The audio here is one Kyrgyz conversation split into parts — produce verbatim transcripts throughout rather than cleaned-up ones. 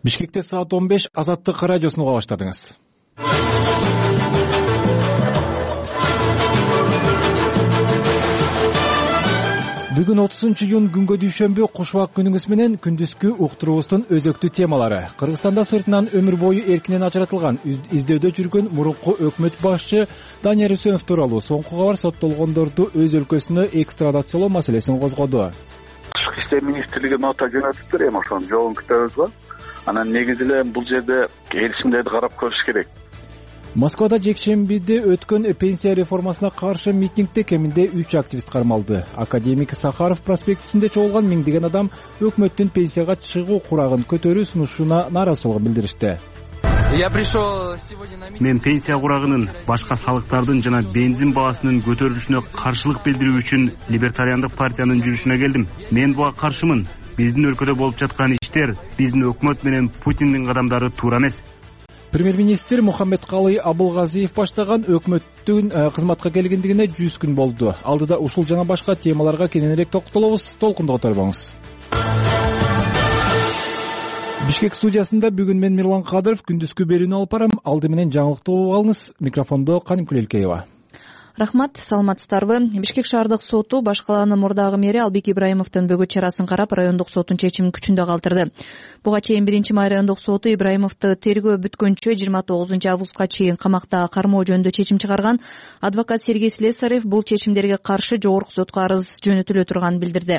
Бишкекте саат он беш Азаттык радиосун уга баштадыңыз. Бүгүн отузунчу июнь күнгө дүйшөмбү куш убак күнүңүз менен күндүзгү уктуруубуздун өзөктүү темалары. Кыргызстанда сыртынан өмүр бою эркинен ажыратылган издөөдө жүргөн мурунку өкмөт башчы Данияр Үсөнов тууралуу соңку кабар соттолгондорду өз өлкөсүнө экстрадациялоо маселесин козгоду. Тышкы иштер министрлиги нота жөнөтүптүр, эми ошонун жообун күтөбүз го. Анан негизи эле бул жерде келишимдерди карап көрүш керек. Москвада жекшембиде өткөн пенсия реформасына каршы митингде кеминде үч активист кармалды. Академик Сахаров проспектисинде чогулган миңдеген адам өкмөттүн пенсияга чыгуу курагын көтөрүү сунушуна нааразычылык билдиришти. Мен пенсия курагынын, башка салыктардын жана бензин баасынын көтөрүлүшүнө каршылык билдирүү үчүн Либертариандык партиянын жүрүшүнө келдим. Мен буга каршымын. Биздин өлкөдө болуп жаткан иштер биздин өкмөт менен Путиндин кадамдары туура эмес. Премьер-министр Мухаммедкалый Абылгазиев баштаган өкмөттүн кызматка келгендигине жүз күн болду. Алдыда ушул жана башка темаларга кененирээк токтолобуз. Толкунду которбоңуз. Бишкек студиясында бүгүн мен Мирлан Кадыров күндүзгү берүүнү алып барам. Алды менен жаңылыктуу болуп алыңыз. Микрофондо Каникул Элкеева. Рахмат, саламатсыздарбы? Бишкек шаардык соту баш калаанын мурдагы мэри Албек Ибраимовдун бөгөт чарасын карап, райондук соттун чечимин күчүндө калтырды. Буга чейин биринчи май райондук соту Ибраимовду тергөө бүткөнчө жыйырма тогузунчу августка чейин камакта кармоо жөнүндө чечим чыгарган. Адвокат Сергей Слесарев бул чечимдерге каршы жогорку сотко арыз жөнөтүлө турганын билдирди.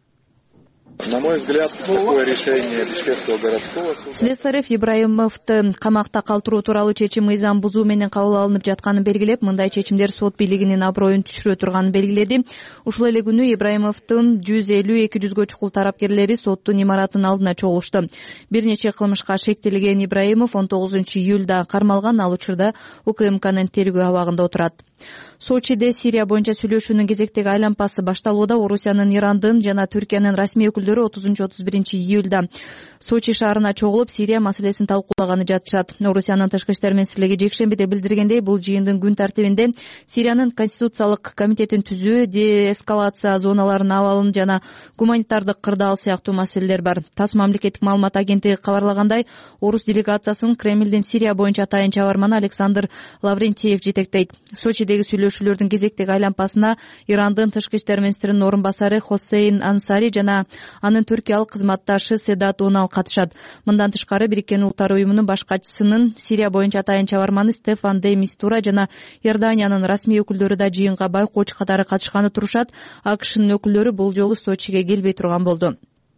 На мой взгляд, такое решение Бишкекского городского суда. Слесарев Ибраимовду камакта калтыруу тууралуу чечим мыйзам бузуу менен кабыл алынып жатканын белгилеп, мындай чечимдер сот бийлигинин аброюн түшүрө турганын белгиледи. Ушул эле күнү Ибраимовдун жүз элүү эки жүзгө чукул тарапкерлери соттун имаратынын алдына чогулушту. Бир нече кылмышка шектелген Ибраимов он тогузунчу июлда кармалган, ал учурда УКМКнын тергөө абагында отурат. Сочиде Сирия боюнча сүйлөшүүнүн кезектеги айланпасы башталууда. Орусиянын, Ирандын жана Түркиянын расмий өкүлдөрү отузунчу отуз биринчи июлда Сочи шаарына чогулуп, Сирия маселесин талкуулаганы жатышат. Орусиянын тышкы иштер министрлиги жекшембиде билдиргендей, бул жыйындын күн тартибинде Сириянын конституциялык комитетин түзүү, деэскалация зоналарынын абалын жана гуманитардык кырдаал сыяктуу маселелер бар. ТАСС мамлекеттик маалымат агенттиги кабарлагандай, орус делегациясын Кремлдин Сирия боюнча атайын чабарманы Александр Лаврентьев жетектейт. Сочидеги сүйлөшүүлөрдүн кезектеги айланпасына Ирандын тышкы иштер министринин орун басары Хосейн Ансари жана анын түркиялык кызматташы Седат Унал катышат. Мындан тышкары Бириккен Улуттар уюмунун баш катчысынын Сирия боюнча атайын чабарманы Стефан де Мистура жана Иорданиянын расмий өкүлдөрү да жыйынга байкоочу катары катышканы турушат. АКШнын өкүлдөрү бул жолу Сочиге келбей турган болду.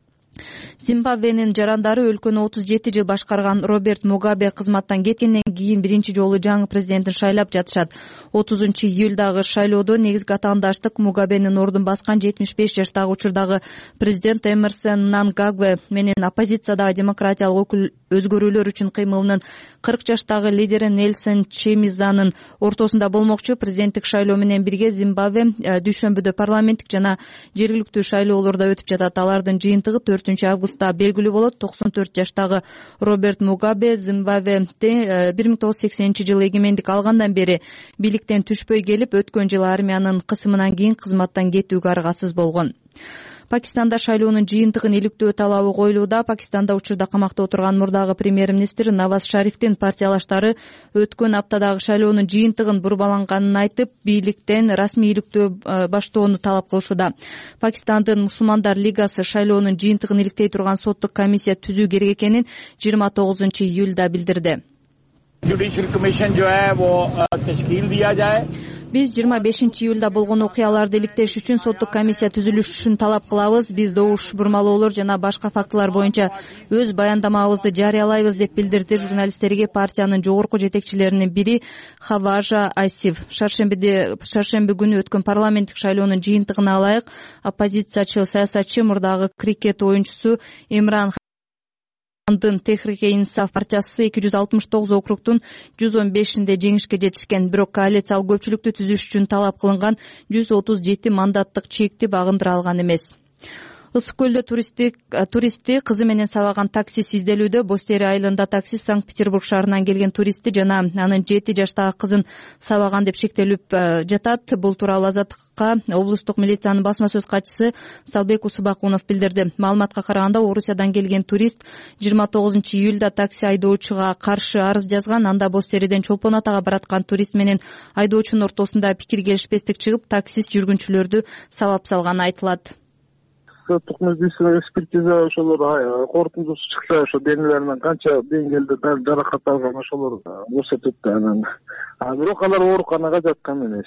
Зимбабвенин жарандары өлкөнү отуз жети жыл башкарган Роберт Мугабе кызматтан кеткенден кийин биринчи жолу жаңы президентин шайлап жатышат. отузунчу июлдагы шайлоодо негизги атаандаштык Мугабенин ордун баскан жетимиш беш жаштагы учурдагы президент Эмерсон Мнангагве менен оппозициядагы демократиялык өзгөрүүлөр үчүн кыймылынын кырк жаштагы лидери Нельсон Чемизанын ортосунда болмокчу. Президенттик шайлоо менен бирге Зимбабве дүйшөмбүдө парламенттик жана жергиликтүү шайлоолор да өтүп жатат. Алардын жыйынтыгы төртүнчү августта белгилүү болот. токсон төрт жаштагы Роберт Мугабе Зимбабведе бир миң тогуз жүз сексенинчи жылы эгемендик алгандан бери бийликтен түшпөй келип, өткөн жылы армиянын кысымынан кийин кызматтан кетүүгө аргасыз болгон. Пакистанда шайлоонун жыйынтыгын иликтөө талабы коюлууда. Пакистанда учурда камакта отурган мурдагы премьер-министр Наваз Шарифтин партиялаштары өткөн аптадагы шайлоонун жыйынтыгын бурбаланганын айтып, бийликтен расмий иликтөө баштоону талап кылышууда. Пакистандын Мусулмандар лигасы шайлоонун жыйынтыгын иликтей турган соттук комиссия түзүү керек экенин жыйырма тогузунчу июлда билдирди. Биз жыйырма бешинчи июлда болгон окуяларды иликтеш үчүн соттук комиссия түзүлүшүн талап кылабыз. Биз добуш бурмалоолор жана башка фактылар боюнча өз баяндамабызды жарыялайбыз деп билдирди журналисттерге партиянын жогорку жетекчилеринин бири Хаважа Асиф. Шаршембиде шаршемби күнү өткөн парламенттик шайлоонун жыйынтыгына ылайык оппозициячы саясатчы мурдагы крикет оюнчусу Имран Андын Техрике-Инсаф партиясы эки жүз алтымыш тогуз округдун жүз он бешинде жеңишке жетишкен. Бирок коалиция ал көпчүлүктү түзүш үчүн талап кылынган жүз отуз жети мандаттык чекти багындыра алган эмес. ысык көлдө туристтик туристти кызы менен сабаган таксист изделүүдө. Бостери айылында таксист Санкт-Петербург шаарынан келген туристти жана анын жети жаштагы кызын сабаган деп шектелип жатат. Бул тууралуу Азаттыкка облустук милициянын басма сөз катчысы Салбек Усубакунов билдирди. Маалыматка караганда Орусиядан келген турист жыйырма тогузунчу июлда такси айдоочуга каршы арыз жазган. Анда Бостериден Чолпон Атага бараткан турист менен айдоочунун ортосунда пикир келишпестик чыгып, таксист жүргүнчүлөрдү сабап салганы айтылат. Соттук медицина экспертиза ошолор корутундусу чыкса, ошо денелеринен канча деңгээлде жаракат алган ошолор көрсөтөт да. Анан бирок алар ооруканага жаткан эмес.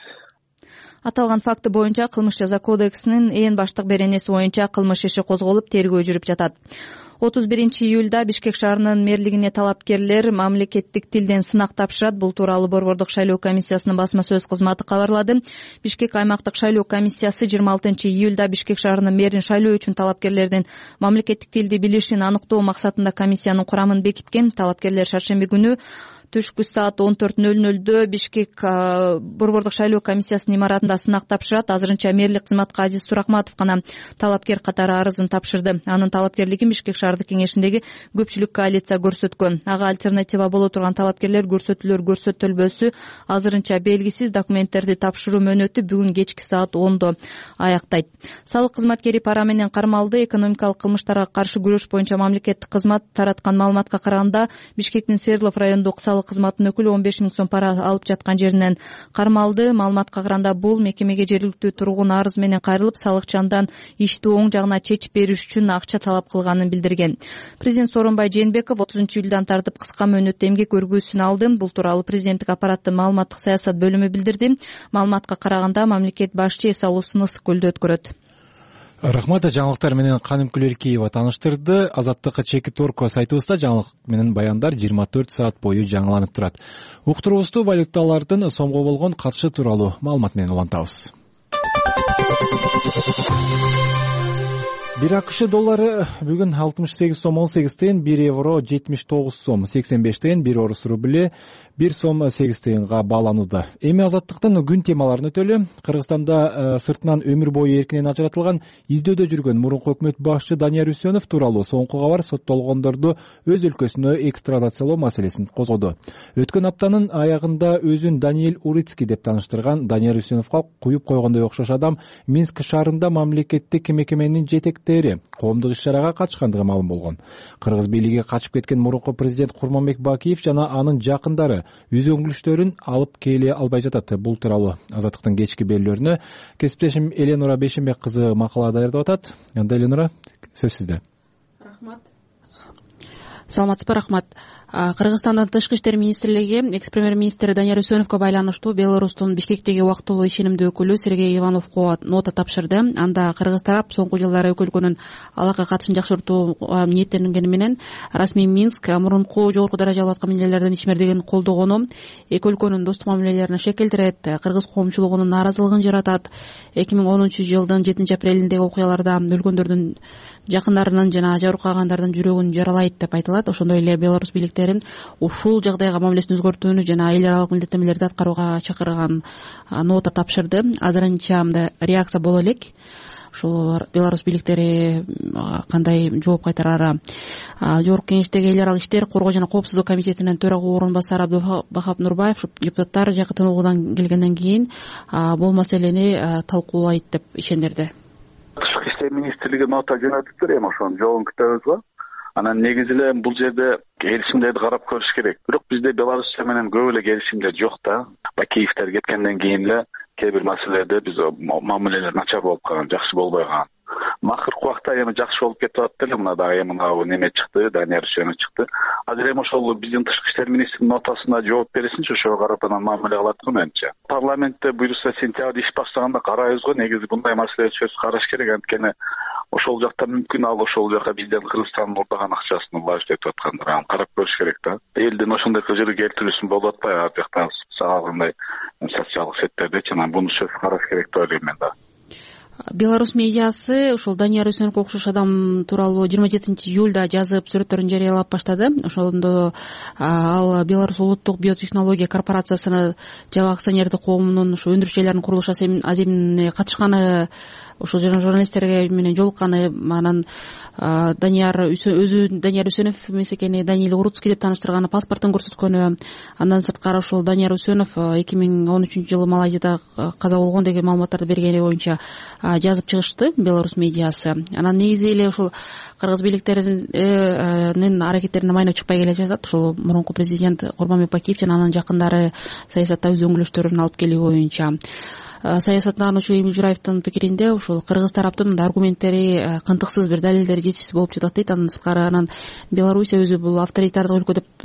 Аталган факты боюнча Кылмыш жаза кодексинин ээн баштык беренеси боюнча кылмыш иши козголуп, тергөө жүрүп жатат. отуз биринчи июлда Бишкек шаарынын мэрлигине талапкерлер мамлекеттик тилден сынак тапшырат. Бул тууралуу Борбордук шайлоо комиссиясынын басма сөз кызматы кабарлады. Бишкек аймактык шайлоо комиссиясы жыйырма алтынчы июлда Бишкек шаарынын мэрин шайлоо үчүн талапкерлердин мамлекеттик тилди билишин аныктоо максатында комиссиянын курамын бекиткен. Талапкерлер шаршемби күнү түшкү саат он төрт ноль нолдо Бишкек Борбордук шайлоо комиссиясынын имаратында сынак тапшырат. Азырынча мэрлик кызматка Азиз Суракматов гана талапкер катары арызын тапшырды. Анын талапкерлигин Бишкек шаардык кеңешиндеги көпчүлүк коалиция көрсөткөн. Ага альтернатива боло турган талапкерлер көрсөтүүлөр көрсөтүлбөсү азырынча белгисиз. Документтерди тапшыруу мөөнөтү бүгүн кечки саат ондо аяктайт. Салык кызматкери пара менен кармалды. Экономикалык кылмыштарга каршы күрөш боюнча мамлекеттик кызмат тараткан маалыматка караганда Бишкектин Свердлов райондук салык кызматынын өкүлү он беш миң сом пара алып жаткан жеринен кармалды. Маалыматка караганда бул мекемеге жергиликтүү тургун арыз менен кайрылып, салыкчы андан ишти оң жагына чечип бериш үчүн акча талап кылганын билдирген. Президент Сооронбай Жээнбеков отузунчу июлдан тартып кыска мөөнөттө эмгек өргүүсүн алды. Бул тууралуу президенттик аппараттын маалыматтык саясат бөлүмү билдирди. Маалыматка караганда мамлекет башчы эс алуусун ысык көлдө өткөрөт. Рахмат. Жаңылыктар менен Канымкүл Эркеева тааныштырды. Азаттыкка чеки торко сайтыбызда жаңылык менен баяндар жыйырма төрт саат бою жаңыланып турат. Уктуруубузду валюталардын сомго болгон катышы тууралуу маалымат менен улантабыз. Бир АКШ доллары бүгүн алтымыш сегиз сом он сегиз тыйын, бир евро жетимиш тогуз сом сексен беш тыйын, бир орус рубли бир сом сегиз тыйынга бааланууда. Эми Азаттыктын күн темаларын өтөлү. Кыргызстанда сыртынан өмүр бою эркинен ажыратылган издөөдө жүргөн мурунку өкмөт башчы Данияр Үсөнов тууралуу соңку кабар соттолгондорду өз өлкөсүнө экстрадациялоо маселесин козгоду. Өткөн аптанын аягында өзүн Даниэль Урицкий деп тааныштырган Данияр Үсөновго куюп койгондой окшош адам Минск шаарында мамлекеттик мекеменин жетек коомдук иш-чарага катышкандыгы маалым болгон. Кыргыз бийлиги качып кеткен мурунку президент Курманбек Бакиев жана анын жакындары үзөңгүлүштөрүн алып келе албай жатат. Бул тууралуу Азаттыктын кечки берүүлөрүнө кесиптешим Эленура Бешенбек кызы макала даярдап атат. Анда Эленура, сөз сизде. Рахмат. Саламатсызбы? Рахмат. Кыргызстандын тышкы иштер министрлиги экс-премьер-министр Данияр Үсөновго байланыштуу Беларустун Бишкектеги убактылуу ишенимдүү өкүлү Сергей Ивановго нота тапшырды. Анда кыргыз тарап соңку жылдары эки өлкөнүн алака катышын жакшыртуу ниеттенгени менен расмий Минск мурунку жогорку даражалуу аткаминерлердин ишмердигин колдогону эки өлкөнүн достук мамилелерине шекелтирет, кыргыз коомчулугунун нааразылыгын жаратат. эки миң онунчу жылдын жетинчи апрелиндеги окуяларда өлгөндөрдүн жакындарынын жана жабыркагандардын жүрөгүн жаралайт деп айтылат. Ошондой эле Беларусь бийликтерин ушул жагдайга мамилесин өзгөртүүнү жана эл аралык милдеттенмелерди аткарууга чакырган нота тапшырды. Азырынча мындай реакция боло элек. Ушул Беларусь бийликтери кандай жооп кайтарары. Жогорку кеңештеги эл аралык иштер коргоо жана коопсуздук комитетинин төрага орун басары Абдубахап Нурбаев депутаттар жакын тыныгуудан келгенден кийин бул маселени талкуулайт деп ишендирди. Тышкы иштер министрлиги нота жөнөтүптүр, эми ошонун жообун күтөбүз. Анан негизи эле бул жерде келишимдерди карап көрүш керек. Бирок бизде Беларусь менен көп эле келишимдер жок да. Бакиевтер кеткенден кийин эле кээ бир маселелерде биз мамилелер начар болуп калган, жакшы болбой калган. Макыркы убакта эми жакшы болуп кетип атты эле. Мына дагы эми мына неме чыкты, Данияр Үсөнов чыкты. Азыр эми ошол биздин тышкы иштер министринин нотасына жооп берсинчи, ошого карап анан мамиле кылат го менимче. Парламентте буюрса сентябрда иш баштаганда карайбыз го, негизи bunday маселе чөз караш керек. Анткени ошол жакта мүмкүн ал ошол жака бизден Кыргызстандын урдаган акчасын улажып этип аткандыр. Аны карап көрүш керек да. Элдин ошондой көзөлү келтирүүсүн болуп атпайбы? Ал жакта сагагандай социалдык сеттерде чынан буну чөз караш керек деп ойлойм мен да. Беларусь медиасы ушул Данияр Үсөновго окшош адам тууралуу жыйырма жетинчи июлда жазып сүрөттөрүн жарыялап баштады. Ошондо ал Беларусь улуттук биотехнология корпорациясына жабы акционердик коомунун ушу өндүрүш жайларынын курулуш аземине катышканы ошол жерден журналисттерге менен жолукканы, анан Данияр өзү Данияр Үсөнов эмес экени, Даниил Уруцкий деп тааныштырганы, паспортун көрсөткөнү. Андан сырткары ошол Данияр Үсөнов эки миң он үчүнчү жылы Малайзияда каза болгон деген маалыматтарды бергени боюнча жазып чыгышты Беларусь медиасы. Анан негизи эле ошол кыргыз бийликтеринин аракеттерине майнап чыкпай келе жатат. Ошол мурунку президент Курманбек Бакиев жана анын жакындары саясатта өз өңүлүштөрүн алып келүү боюнча. Саясаттануучу Эмил Жураевдин пикиринде ошол кыргыз тараптын мындай аргументтери кантыксыз, бир далилдери жетишсиз болуп жатат дейт. Андан сырткары анан Белоруссия өзү бул авторитардык өлкө деп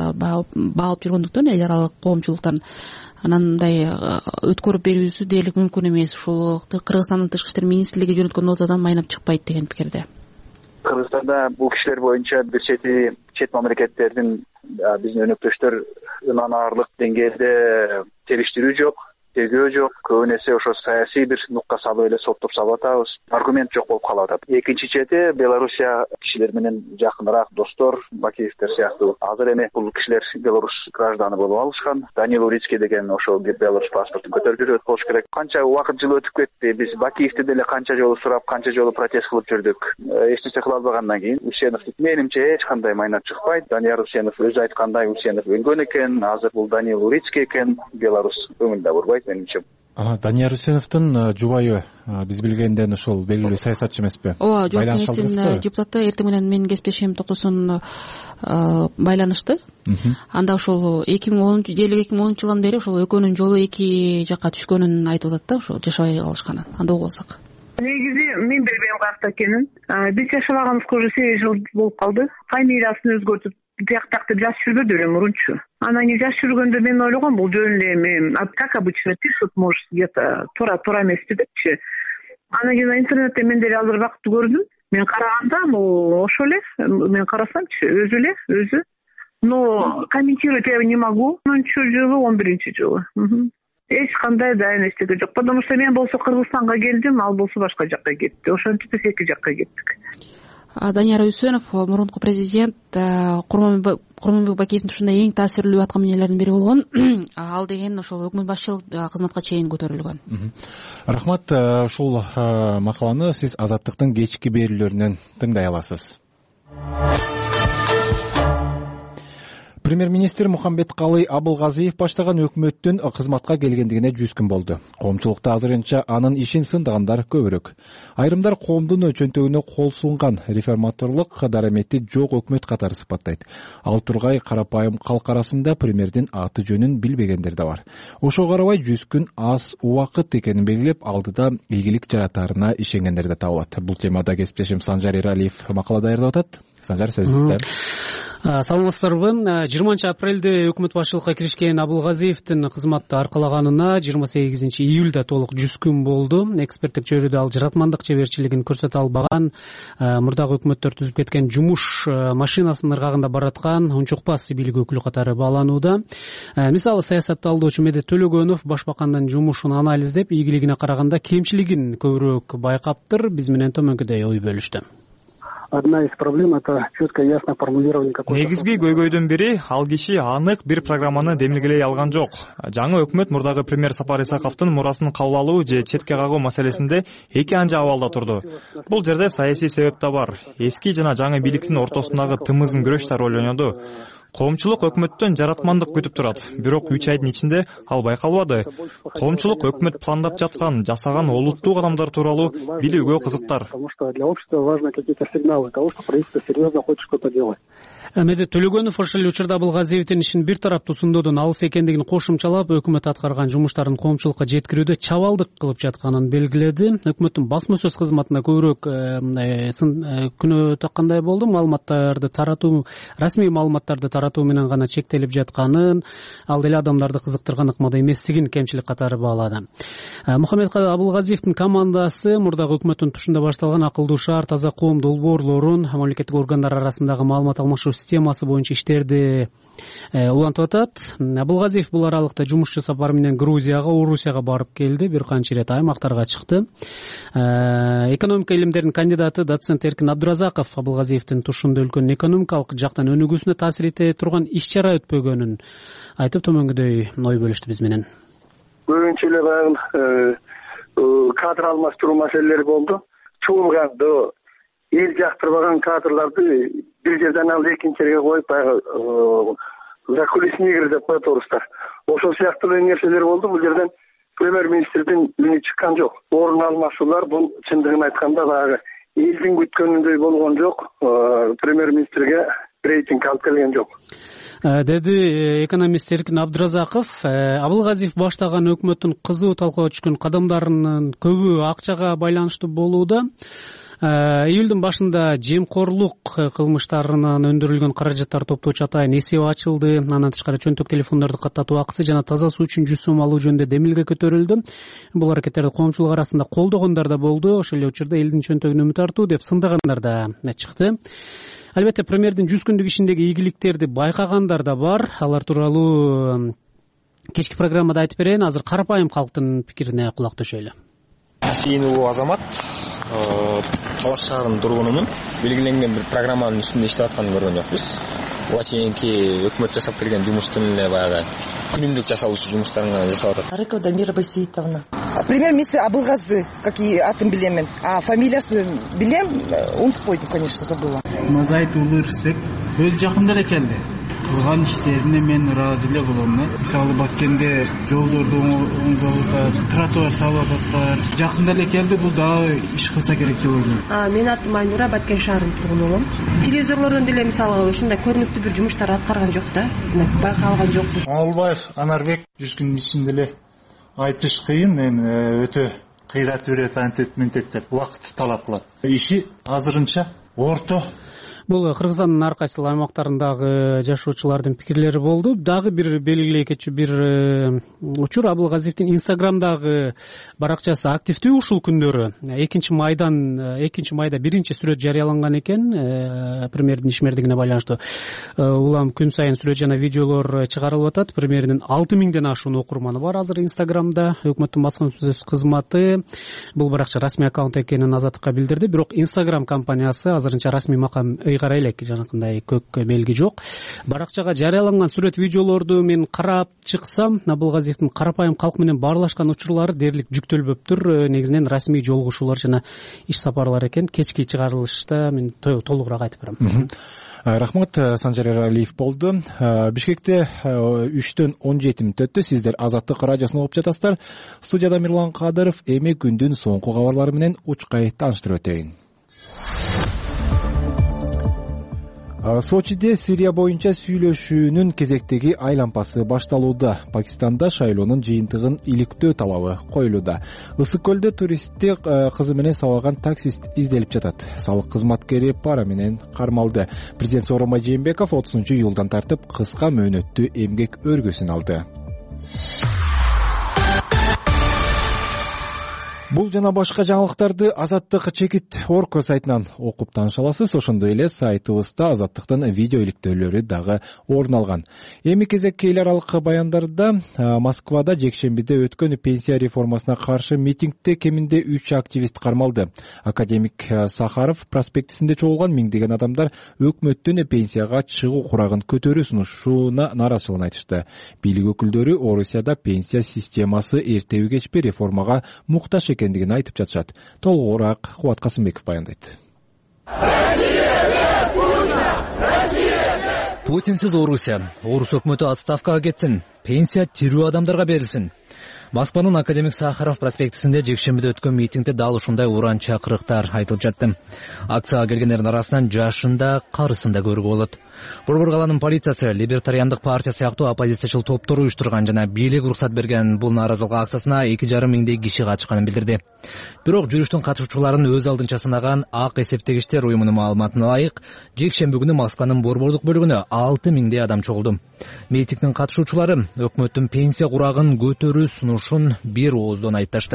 баалап жүргөндүктөн, эл аралык коомчулуктан анан мындай өткөрүп берүүсү дээрлик мүмкүн эмес. Ушул Кыргызстандын тышкы иштер министрлиги жөнөткөн нотадан майнап чыкпайт деген пикирде. Кыргызстанда бул кишилер боюнча бир чети чет мамлекеттердин биздин өнөктөштөр ынанарлык деңгээлде териштирүү жок, тергөө жок. Көбүн эсе ошо саясий бир нукка салып эле соттоп салып атабыз. Аргумент жок болуп калып атат. Экинчи чети Белоруссия кишилер менен жакыныраак достор, Бакиевтер сыяктуу. Азыр эми бул кишилер Беларусь гражданы болуп алышкан. Даниил Уруцкий деген ошол Беларусь паспортун көтөрүп жүрөт болуш керек. Канча убакыт жыл өтүп кетти. Биз Бакиевди деле канча жолу сурап, канча жолу протест кылып жүрдүк. Эч нерсе кыла албагандан кийин Үсенов менимче эч кандай майнап чыкпайт. Данияр Үсенов өзү айткандай Үсенов өлгөн экен. Азыр бул Даниил Уруцкий экен. Беларусь көңүлдө бурбайт менимче. Данияр Үсеновдун жубайы биз билгенден ошол белгилүү саясатчы эмеспи? Ооба, Жогорку Кеңештин депутаты эртең менен менин кесиптешим Токтосун байланышты. Анда ошол эки миң онунчу дээрлик эки миң онунчу жылдан бери ошол экөөнүн жолу эки жакка түшкөнүн айтып атат да, ошо жашабай калышканын. Анда угуп алсак. Негизи мен билбейм каякта экенин. Биз жашабаганыбызга уже сегиз жыл болуп калды. Фамилиясын өзгөртүп тияк-так деп жазып жүрбөдү эле мурунчу. Анан кийин жазып жүргөндө мен ойлогом, бул жөн эле эми, как обычно пишут, может, где-то туура туура эмеспи депчи. Анан кийин интернетте мен деле азыр убакытты көрдүм. Мен караганда бул ошол эле, мен карасамчы өзү эле, өзү. Но комментировать я не могу. онунчу жылы, он биринчи жылы. Эч кандай да эместеги жок. Потому что мен болсо Кыргызстанга келдим, ал болсо башка жакка кетти. Ошентип биз эки жакка кеттик. Данияр Үсөнов, мурунку президент Курманбек Бакиевдин ушундай эң таасирлүү аткан эмнелердин бири болгон. Ал деген ошол өкмөт башчылык кызматка чейин көтөрүлгөн. Рахмат. Ушул макаланы сиз Азаттыктын кечки берүүлөрүнөн тыңдай аласыз. Премьер-министр Мухамбеткалый Абылгазиев баштаган өкмөттүн кызматка келгендигине жүз күн болду. Коомчулукта азырынча анын ишин сындыгандар көбүрөөк. Айрымдар коомдун чөнтөгүнө кол сунган реформаторлук дараметти жок өкмөт катары сыпаттайт. Ал тургай карапайым калк арасында премьердин аты жөнүн билбегендер да бар. Ошого карабай жүз күн аз убакыт экенин белгилеп, алдыда ийгилик жаратарына ишенгендер да табылат. Бул темада кесиптешим Санжар Эралиев макала даярдап атат. Санжар, сөзүңүздө. Саламатсыздарбы. жыйырманчы апрелде өкмөт башчылыкка киришкен Абылгазиевдин кызматты аркалаганына жыйырма сегизинчи июлда толук жүз күн болду. Эксперттик чөйрөдө ал жаратмандык чеберчилигин көрсөтө албаган, мурдагы өкмөттөр түзүп кеткен жумуш машинасынын ыргагында бараткан унчукпас бийлик өкүлү катары бааланууда. Мисалы, саясатты алдоочу Медет Төлөгөнов башбакандын жумушун анализдеп, ийгилигине караганда кемчилигин көбүрөөк байкаптыр. Биз менен төмөнкүдөй ой бөлүштү. Одна из проблем — это четко ясно формулирование какой-то. Негизги көйгөйдүн бири, ал киши анык бир программаны демилгелей алган жок. Жаңы өкмөт мурдагы премьер Сапар Исаковдун мурасын кабыл алуу же четке кагуу маселесинде эки анча абалда турду. Бул жерде саясий себеп да бар. Эски жана жаңы бийликтин ортосундагы тымызын күрөш да роль ойноду. Коомчулук өкмөттөн жаратмандык күтүп турат. Бирок үч айдын ичинде ал байкалбады. Коомчулук өкмөт пландап жаткан, жасаган олуттуу кадамдар тууралуу билүүгө кызыктар. Потому что для общества важны какие-то сигналы того, что правительство серьезно хочет что-то делать. Медет Төлөгөнов ошол эле учурда Абылгазиевдин ишин бир тараптуу сундоодон алыс экендигин кошумчалап, өкмөт аткарган жумуштарын коомчулукка жеткирүүдө чабалдык кылып жатканын белгиледи. Өкмөттүн басма сөз кызматына көбүрөөк күнөө таккандай болду. Маалыматтарды таратуу, расмий маалыматтарды таратуу менен гана чектелип жатканын, ал деле адамдарды кызыктырган ыкмада эместигин кемчилик катары баалады. Мухамбеткалый Абылгазиевдин командасы мурдагы өкмөттүн тушунда башталган акылдуу шаар, таза коом долбоорлорун, мамлекеттик органдар арасындагы маалымат алмашуу системасы боюнча иштерди улантып атат. Абылгазиев бул аралыкта жумушчу сапар менен Грузияга, Орусияга барып келди, бир канча ирет аймактарга чыкты. Экономика илимдеринин кандидаты доцент Эркин Абдуразаков Абылгазиевдин тушунда өлкөнүн экономикалык жактан өнүгүүсүнө таасир эте турган иш-чара өтпөгөнүн айтып, төмөнгөдөй ой бөлүштү биз менен. Көбүнчө эле баягы кадр алмаштыруу маселелери болду. Чуулганды, эл жактырбаган кадрларды бир жерден алып экинчи жерге коюп, баягы закулисный игры деп коет орустар. Ошол сыяктуу нерселер болду. Бул жерден премьер-министрдин үнү чыккан жок. Орун алмашуулар бул чындыгын айтканда баягы элдин күткөнүндөй болгон жок. Премьер-министрге рейтинг алып келген жок, деди экономист Эркин Абдыразаков. Абылгазиев баштаган өкмөттүн кызуу талкууга түшкөн кадамдарынын көбү акчага байланыштуу болууда. Июлдун башында жемкорлук кылмыштарынан өндүрүлгөн каражаттар топтоочу атайын эсеп ачылды. Андан тышкары чөнтөк телефондорду каттатуу акысы жана таза суу үчүн жүз сом алуу жөнүндө демилге көтөрүлдү. Бул аракеттерди коомчулук арасында колдогондар да болду. Ошол эле учурда элдин чөнтөгүнө үмүт артуу деп сындагандар да чыкты. Албетте премьердин жүз күндүк ишиндеги ийгиликтерди байкагандар да бар. Алар тууралуу кечки программада айтып берейин. Азыр карапайым калктын пикирине кулак төшөйлү. Асийин улуу азамат, Талаш шаарынын тургунумун. Белгиленген бир программанын үстүндө иштеп атканын көргөн жокпуз. Буга чейинки өкмөт жасап келген жумуштун эле баягы күнүмдүк жасалуучу жумуштарын гана жасап атат. Арыкова Дамира Басиитовна. Премьер-министр Абылгазы, как и атын билем. А фамилиясы билем, унутуп койдум, конечно, забыла. Мазайт уулу Рысбек өз жакында эле келди. Кылган иштерине мен ыраазы эле болом. Мисалы Баткенде жолдорду оңдоп, тротуар салып атат. Жакында эле келди, бул дагы иш кылса керек деп ойлойм. Мен атым Айнура, Баткен шаарынын тургуну болом. Телевизорлордон деле мисалы ушундай көрүнүктүү бир жумуштар аткарган жок да, байкалган жокпуз. Албаев Анарбек жүз күндүн ичинде эле айтыш кыйын, эми өтө кыйрат үрөт антет ментет деп убакыт талап кылат. Иши азырынча орто. Бул Кыргызстандын ар кайсы аймактарындагы жашоочулардын пикирлери болду. Дагы бир белгилей кетчү бир учур, Абылгазиевдин Инстаграмдагы баракчасы активдүү ушул күндөрү. экинчи майдан экинчи майда биринчи сүрөт жарыяланган экен, премьердин ишмердигине байланыштуу. Улам күн сайын сүрөт жана видеолор чыгарылып атат. Премьердин алты миңден ашуун окурманы бар азыр Инстаграмда. Өкмөттүн баскынсөз кызматы бул баракча расмий аккаунт экенин Азаттыкка билдирди. Бирок Инстаграм компаниясы азырынча расмий макам ыйгара элек, жанакындай көк белги жок. Баракчага жарыяланган сүрөт видеолорду мен карап чыксам, Абылгазиевдин карапайым калк менен баарлашкан учурлары дээрлик жүктөлбөптүр. Негизинен расмий жолугушуулар жана иш сапарлар экен. Кечки чыгарылышта мен толугураак айтып берем. Рахмат, Санжар Эралиев болду. Бишкекте үчтөн он жети мүнөт өттү. Сиздер Азаттык радиосун угуп жатасыздар. Студияда Мирлан Кадыров. Эми күндүн соңку кабарлары менен учкай тааныштырып өтөйүн. Сочиде Сирия боюнча сүйлөшүүнүн кезектеги айлампасы башталууда. Пакистанда шайлоонун жыйынтыгын иликтөө талабы коюлууда. Ысык көлдө туристтик кызы менен сабаган таксист изделип жатат. Салык кызматкери пара менен кармалды. Президент Сооронбай Жээнбеков отузунчу июлдан тартып кыска мөөнөттүү эмгек өргөсүн алды. Бул жана башка жаңылыктарды Азаттык чекит орко сайтынан окуп тааныша аласыз. Ошондой эле сайтыбызда Азаттыктын видео иликтөөлөрү дагы орун алган. Эми кезекке эл аралык баяндарда Москвада жекшембиде өткөн пенсия реформасына каршы митингде кеминде үч активист кармалды. Академик Сахаров проспектисинде чогулган миңдеген адамдар өкмөттүн пенсияга чыгуу курагын көтөрүү сунушуна нааразычылыгын айтышты. Бийлик өкүлдөрү Орусияда пенсия системасы эртеби кечпи реформага муктаж экендигин айтып жатышат. Толугураак Кубат Касымбеков баяндайт. Путинсиз Орусия. Орус өкмөтү отставкага кетсин. Пенсия тирүү адамдарга берилсин. Москванын Академик Сахаров проспектисинде жекшембиде өткөн митингде дал ушундай уран чакырыктар айтылып жатты. Акцияга келгендердин арасынан жашында, карысында көрүүгө болот. Борбор калаанын полициясы Либертариандык партия сыяктуу оппозициячыл топтору уюштурган жана бийлик уруксат берген бул нааразылык акциясына эки жарым миңдей киши катышканын билдирди. Бирок жүрүштүн катышуучуларын өз алдынча сынаган Ак эсептегичтер уюмунун маалыматына ылайык, жекшемби күнү Москванын борбордук бөлүгүнө алты миңдей адам чогулду. Митингдин катышуучулары өкмөттүн пенсия курагын көтөрүү сунушун бир ооздон айыпташты.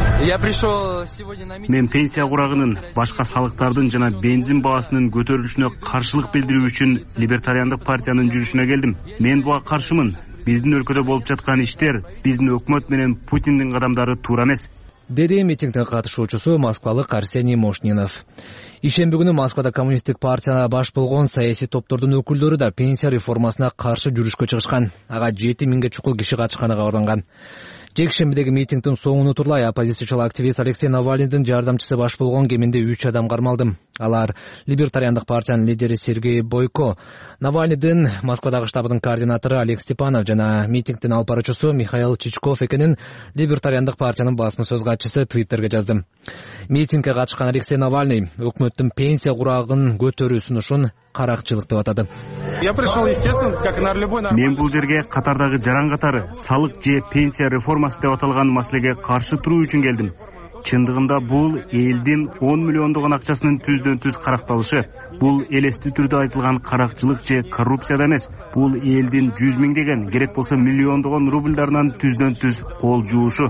Мен пенсия курагынын, башка салыктардын жана бензин баасынын көтөрүлүшүнө каршылык билдирүү үчүн Либертариандык партиянын жүрүшүнө келдим. Мен буга каршымын. Биздин өлкөдө болуп жаткан иштер биздин өкмөт менен Путиндин кадамдары туура эмес, деди митингдин катышуучусу москвалык Арсений Мошнинов. Ишемби күнү Москвада коммунисттик партияга баш болгон саясий топтордун өкүлдөрү да пенсия реформасына каршы жүрүшкө чыгышкан. Ага жети миңге чукул киши катышканы кабарланган. Жекшембидеги митингдин соңуна турлай оппозициячыл активист Алексей Навальныйдын жардамчысы баш болгон кеминде үч адам кармалды. Алар Либертариандык партиянын лидери Сергей Бойко, Навальныйдын Москвадагы штабынын координатору Олег Степанов жана митингдин алып баруучусу Михаил Чичков экенин Либертариандык партиянын басма сөз катчысы Твиттерге жазды. Митингге катышкан Алексей Навальный өкмөттүн пенсия курагын көтөрүү сунушун каракчылык деп атады. Я пришел, естественно, как и на любой нормальный. Мен бул жерге катардагы жаран катары салык же пенсия реформасы деп аталган маселеге каршы туруу үчүн келдим. Чындыгында бул элдин он миллиондогон акчасынын түздөн түз каракталышы. Бул элестүү түрдө айтылган каракчылык же коррупцияда эмес. Бул элдин жүз миңдеген, керек болсо миллиондогон рубльдарынан түздөн түз кол жуушу.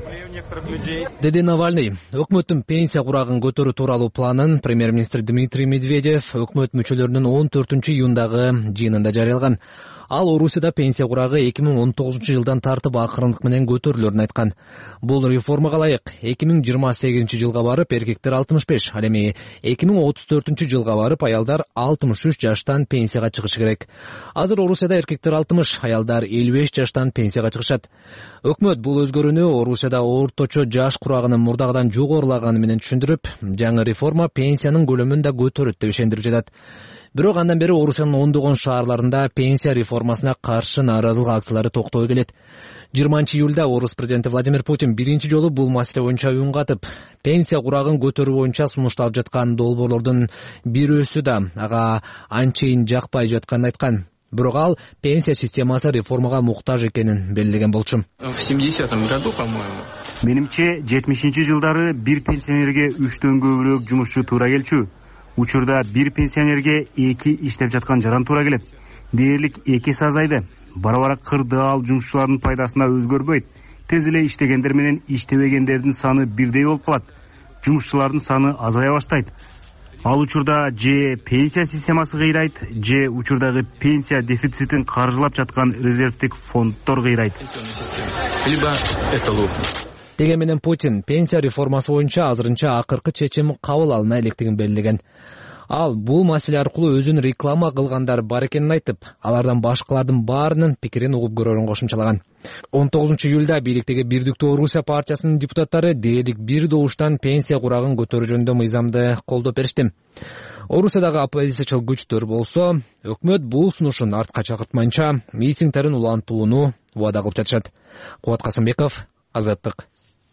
Деди Навальный өкмөттүн пенсия курагын көтөрүү тууралуу планын премьер-министр Дмитрий Медведев өкмөт мүчөлөрүнүн он төртүнчү июндагы жыйынында жарыялаган. Ал Орусияда пенсия курагы эки миң он тогузунчу жылдан тартып акырындык менен көтөрүлөрүн айткан. Бул реформага ылайык эки миң жыйырма сегизинчи жылга барып эркектер алтымыш беш, ал эми эки миң отуз төртүнчү жылга барып аялдар алтымыш үч жаштан пенсияга чыгышы керек. Азыр Орусияда эркектер алтымыш, аялдар элүү беш жаштан пенсияга чыгышат. Өкмөт бул өзгөрүүнү Орусияда орточо жаш курагынын мурдагыдан жогорулаганы менен түшүндүрүп, жаңы реформа пенсиянын көлөмүн да көтөрөт деп ишендирип жатат. Бирок андан бери Орусиянын ондогон шаарларында пенсия реформасына каршы нааразылык акциялары токтой келет. жыйырманчы июлда Орус президенти Владимир Путин биринчи жолу бул маселе боюнча үн катып, пенсия курагын көтөрүү боюнча сунушталып жаткан долбоорлордун бирөөсү да ага анчейин жакпай жатканын айткан. Бирок ал пенсия системасы реформага муктаж экенин белгилеген болчу. В семидесятом году, по-моему. Менимче жетимишинчи жылдары бир пенсионерге үчтөн көбүрөөк жумушчу туура келчү. Учурда бир пенсионерге эки иштеп жаткан жаран туура келет. Дээрлик экиси азайды. Бара-бара кырдаал жумушчулардын пайдасына өзгөрбөйт. Тез эле иштегендер менен иштебегендердин саны бирдей болуп калат. Жумушчулардын саны азая баштайт. Ал учурда же пенсия системасы кыйрайт, же учурдагы пенсия дефицитин каржылап жаткан резервдик фонддор кыйрайт. Либо это лопнет. Деген менен Путин пенсия реформасы боюнча азырынча акыркы чечим кабыл алына электигин белгилеген. Ал бул маселе аркылуу өзүн реклама кылгандар бар экенин айтып, алардан башкалардын баарынын пикирин угуп көрөрүн кошумчалаган. он тогузунчу июлда бийликтеги Бирдиктүү Орусия партиясынын депутаттары дээрлик бир добуштан пенсия курагын көтөрүү жөнүндө мыйзамды колдоп беришти. Орусиядагы оппозициячыл күчтөр болсо, өкмөт бул сунушун артка чакыртмайынча митингдерин улантууну убада кылып жатышат. Кубат Касымбеков, Азаттык.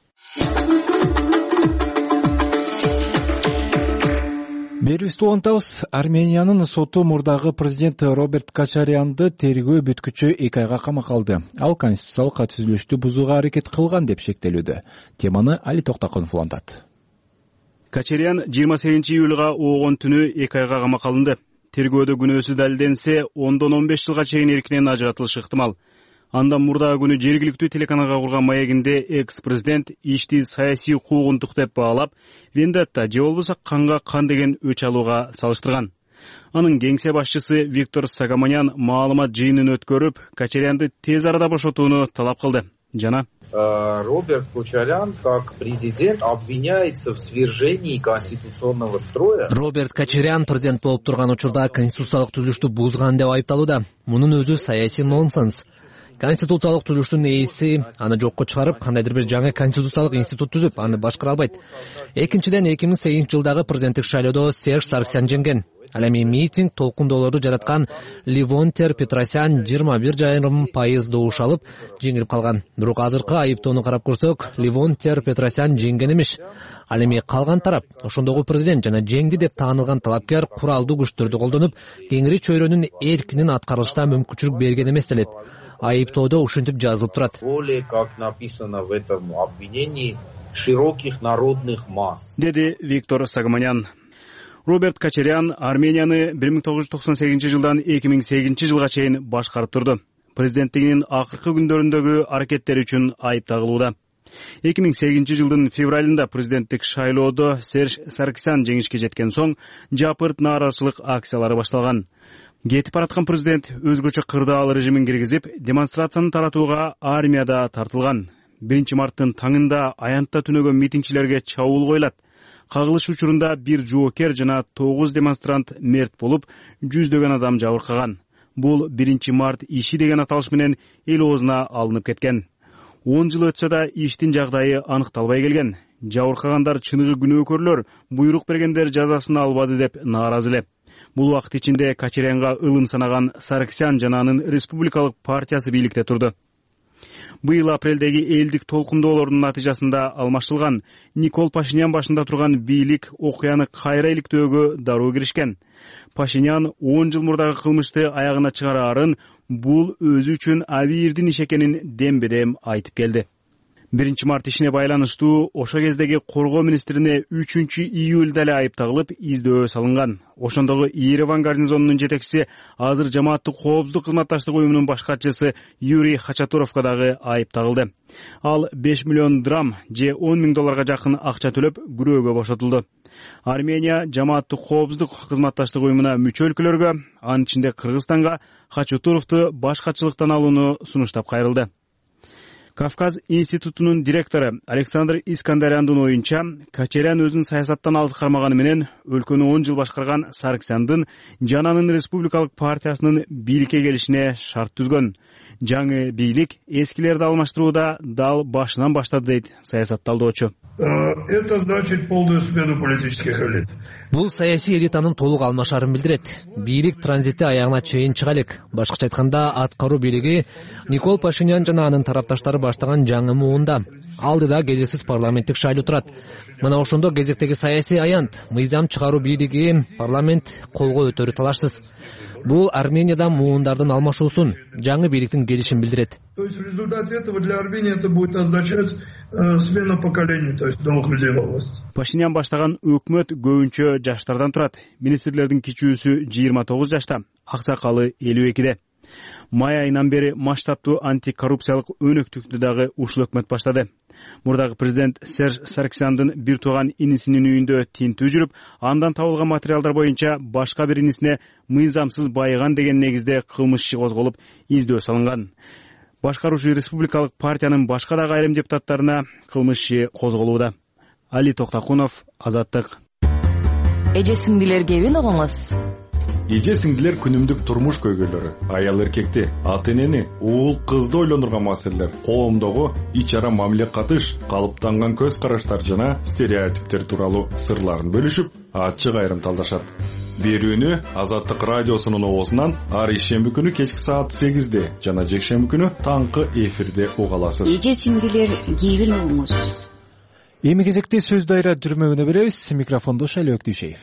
Берүүбүздү улантабыз. Армениянын соту мурдагы президент Роберт Качарянды тергөө бүткүчү эки айга камакка алды. Ал конституциялык түзүлүштү бузууга аракет кылган деп шектелүүдө. Теманы Али Токтакунов улантат. Качарян жыйырма сегизинчи июлга оогон түнү эки айга камакка алынды. Тергөөдө күнөөсү далилденсе, ондон он беш жылга чейин эркинен ажыратылышы ыктымал. Андан мурдагы күнү жергиликтүү телеканалга курган маегинде экс-президент ишти саясий куугунтук деп баалап, вендетта же болбосо канга кан деген өч алууга салыштырган. Анын кеңсе башчысы Виктор Сагаманян маалымат жыйынын өткөрүп, Качарянды тез арада бошотууну талап кылды. Жана Роберт Качарян, как президент, обвиняется в свержении конституционного строя. Роберт Качарян президент болуп турган учурда конституциялык түзүлүштү бузган деп айыпталууда. Мунун өзү саясий нонсенс. Конституциялык түзүлүштүн ээси аны жокко чыгарып, кандайдыр бир жаңы конституциялык институт түзүп, аны башкара албайт. Экинчиден, эки миң сегизинчи жылдагы президенттик шайлоодо Серж Саркисян жеңген. Ал эми митинг толкундоолорду жараткан Ливонтер Петросян жыйырма бир жарым пайыз добуш алып, жеңилип калган. Бирок азыркы айыптоону карап көрсөк, Ливонтер Петросян жеңген эмес. Ал эми калган тарап, ошондогу президент жана жеңди деп таанылган талапкер куралдуу күчтөрдү колдонуп, кеңири чөйрөнүн эркинин аткарылышына мүмкүнчүлүк берген эмес делет. Айыптоодо ушинтип жазылып турат. Воля, как написано в этом обвинении, широких народных масс. Деди Виктор Сагаманян. Роберт Качарян Арменияны бир миң тогуз жүз токсон сегизинчи жылдан эки миң сегизинчи жылга чейин башкарып турду. Президенттигинин акыркы күндөрүндөгү аракеттери үчүн айып тагылууда. эки миң сегизинчи жылдын февралында президенттик шайлоодо Серж Саркисян жеңишке жеткен соң жапырт нааразычылык акциялары башталган. Кетип бараткан президент өзгөчө кырдаал режимин киргизип, демонстрацияны таратууга армияда тартылган. биринчи марттын таңында аянтта түнөгөн митингчилерге чабуул коюлат. Кагылыш учурунда бир жоокер жана тогуз демонстрант мерт болуп, жүздөгөн адам жабыркаган. Бул биринчи март иши деген аталыш менен эл оозуна алынып кеткен. он жыл өтсө да иштин жагдайы аныкталбай келген. Жабыркагандар чыныгы күнөөкөрлөр, буйрук бергендер жазасын албады деп нааразы эле. Бул убакыт ичинде Качарянга ылым санаган Саркисян жана анын республикалык партиясы бийликте турду. Быйыл апрелдеги элдик толкундоолордун натыйжасында алмаштырылган Никол Пашинян башында турган бийлик окуяны кайра иликтөөгө дароо киришкен. Пашинян он жыл мурдагы кылмышты аягына чыгараарын бул өзү үчүн абийирдин иш экенин дембедем айтып келди. биринчи март ишине байланыштуу ошо кездеги коргоо министрине үчүнчү июлда эле айып тагылып издөө салынган. Ошондогу Ереван гарнизонунун жетекчиси, азыр жамааттык коопсуздук кызматташтык уюмунун баш катчысы Юрий Хачатуровго дагы айып тагылды. Ал беш миллион драм же он миң долларга жакын акча төлөп күрөөгө бошотулду. Армения жамааттык коопсуздук кызматташтык уюмуна мүчө өлкөлөргө, анын ичинде Кыргызстанга Хачатуровду баш катчылыктан алууну сунуштап кайрылды. Кавказ институтунун директору Александр Искандаряндын оюнча, Качарян өзүн саясаттан алыс кармаганы менен өлкөнү он жыл башкарган Саркисяндын жана анын республикалык партиясынын бийликке келишине шарт түзгөн. Жаңы бийлик эскилерди алмаштырууда дал башынан баштады дейт саясатталдоочу. Это значит полную смену политических элит. Бул саясий элитанын толук алмашарын билдирет. Бийлик транзити аягына чейин чыга элек. Башкача айтканда, аткаруу бийлиги Никол Пашинян жана анын тарапташтары баштаган жаңы муунда. Алдыда кезексиз парламенттик шайлоо турат. Мына ошондо кезектеги саясий аянт, мыйзам чыгаруу бийлиги парламент колго өтөрү талашсыз. Бул Арменияда муундардын алмашуусун, жаңы бийликтин келишин билдирет. То есть в результате этого для Армении это будет означать э, смену поколений, то есть новых людей во власти. Пашинян баштаган өкмөт көбүнчө жаштардан турат. Министрлердин кичүүсү жыйырма тогуз жашта, аксакалы элүү экиде. Май айынан бери масштабтуу антикоррупциялык өнөктүктү дагы ушул өкмөт баштады. Мурдагы президент Серж Саркисяндын бир тууган инисинин үйүндө тинтүү жүрүп, андан табылган материалдар боюнча башка бир инисине мыйзамсыз байыган деген негизде кылмыш иши козголуп, издөө салынган. Башкаруучу республикалык партиянын башка дагы айрым депутаттарына кылмыш иши козголууда. Али Токтакунов, Азаттык. Эже сиңдилер кебин огоңуз. Эже сиңдилер күнүмдүк турмуш көйгөйлөрү, аял эркекти, ата энени, уул кызды ойлондурган маселелер, коомдогу ич ара мамиле катыш, калыптанган көз караштар жана стереотиптер тууралуу сырларын бөлүшүп, ачык айрымталдашат. Берүүнү Азаттык радиосунун оозунан ар ишемби күнү кечки саат сегизде жана жекшемби күнү таңкы эфирде уга аласыз. Эже сиңдилер кебин огуңуз. Эми кезекте сөз дайра жүрмөгүнө беребиз. Микрофондо Шайлоо Өктүшеев.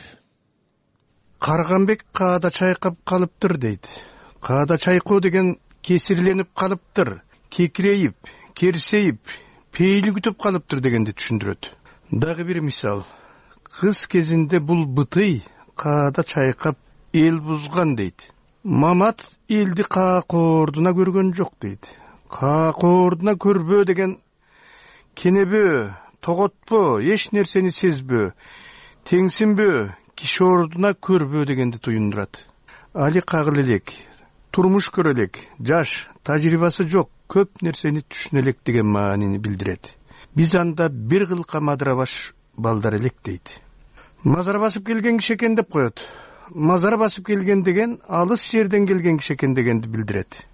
Карганбек каада чайкап калыптыр дейт. Каада чайкоо деген кесирленип калыптыр, кекирейип, керсейип, пейили күтүп калыптыр дегенди түшүндүрөт. Дагы бир мисал. Кыз кезинде бул бытый каада чайкап эл бузган дейт. Мамат элди каакоордуна көргөн жок дейт. Каакоордуна көрбөө деген кенебөө, тоготпо, эч нерсени сезбөө, теңсинбөө, киши ордуна көрбөө дегенди туюндурат. Али кагыл элек, турмуш көрө элек, жаш, тажрыйбасы жок, көп нерсени түшүнө элек деген маанини билдирет. Биз анда бир кылка мадыра баш балдар элек дейт. Мазар басып келген киши экен деп коет. Мазар басып келген деген алыс жерден келген киши экен дегенди билдирет.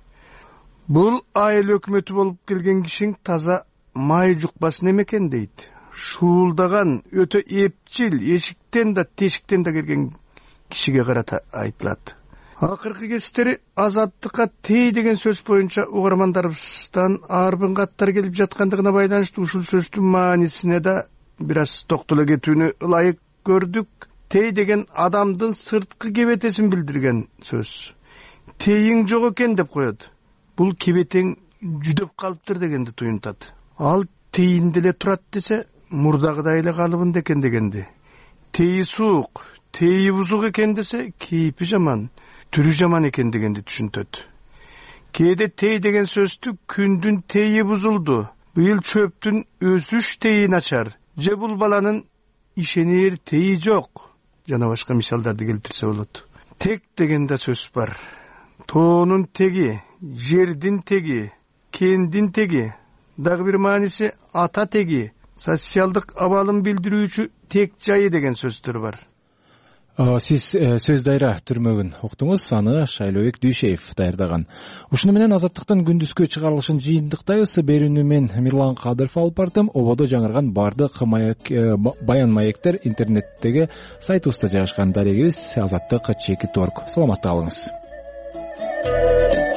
Бул айыл өкмөтү болуп келген кишиң таза май жукпасын эмекен дейт. Шуулдаган, өтө эпчил, эшиктен да тешиктен да келген кишиге карата айтылат. Акыркы кездери Азаттыкка тей деген сөз боюнча угармандарыбыздан арбын каттар келип жаткандыгына байланыштуу ушул сөздүн маанисине да бир аз токтоло кетүүнү ылайык көрдүк. Тей деген адамдын сырткы кебетесин билдирген сөз. Тейиң жок экен деп коет. Бул кебетең жүдөп калыптыр дегенди туюнтат. Ал тейинде эле турат десе, мурдагыдай эле калыбында экен дегенди. Тейи суук, тейи бузук экен десе, кейпи жаман, түрү жаман экен дегенди түшүнтөт. Кээде тей деген сөздү күндүн тейи бузулду, быйыл чөптүн өсүш тейи начар, же бул баланын ишенер тейи жок, жана башка мисалдарды келтирсе болот. Тек деген да сөз бар. Тоонун теги, жердин теги, кендин теги, дагы бир мааниси ата теги, социалдык абалын билдирүүчү тек жайы деген сөздөр бар. Сиз сөз дайра түрмөгүн уктуңуз, аны Шайлообек Дүйшеев даярдаган. Ушуну менен Азаттыктын күндүзгү чыгарылышын жыйынтыктайбыз. Берүүнү мен Мирлан Кадыров алып бардым. Ободо жаңырган бардык баян маектер интернеттеги сайтыбызда жайгашкан. Дарегибиз Азаттык чекит орг. Саламатта калыңыз.